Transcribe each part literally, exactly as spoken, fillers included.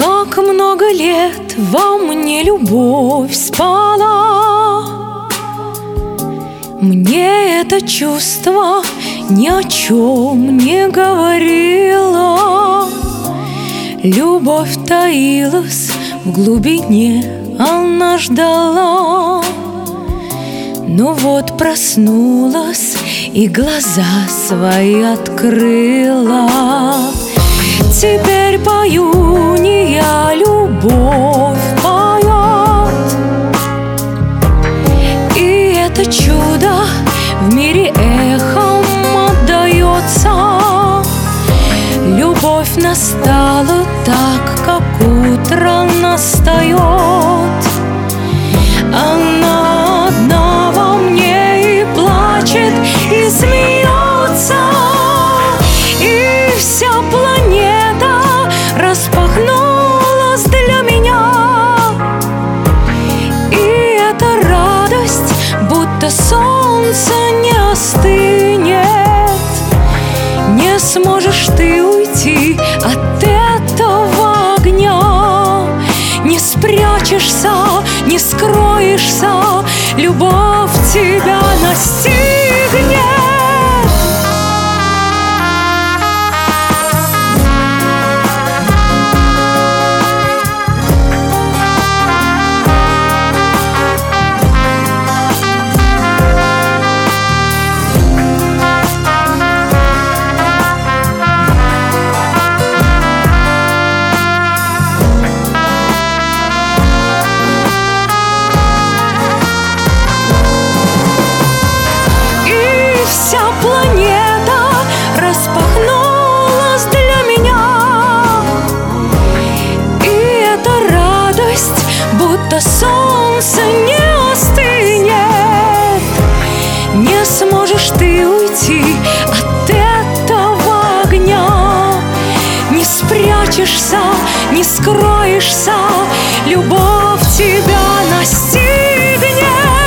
Как много лет во мне любовь спала, мне это чувство ни о чем не говорило. Любовь таилась в глубине, она ждала. Но вот проснулась и глаза свои открыла. Теперь пою не я, любовь поет. И это чудо в мире эхом отдается. Любовь настала так, как утро настает. Она одна во мне и плачет, и смеется. И вся планета распахнулась для меня. И эта радость, будто солнце не остынет. Не сможешь ты уйти от этого огня. Не спрячешься, не скроешься, любовь тебя настигнет. Вся планета распахнулась для меня. И эта радость, будто солнце не остынет. Не сможешь ты уйти от этого огня. Не спрячешься, не скроешься, любовь тебя настигнет.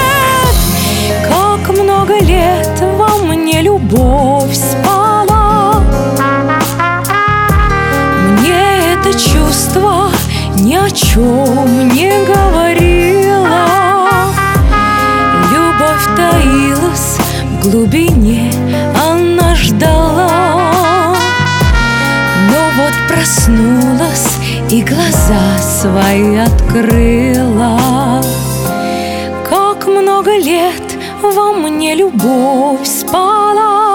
Как много лет во мне любовь спала, мне это чувство ни о чем не говорило. Любовь таилась в глубине, она ждала. Но вот проснулась и глаза свои открыла. Как много лет во мне любовь спала,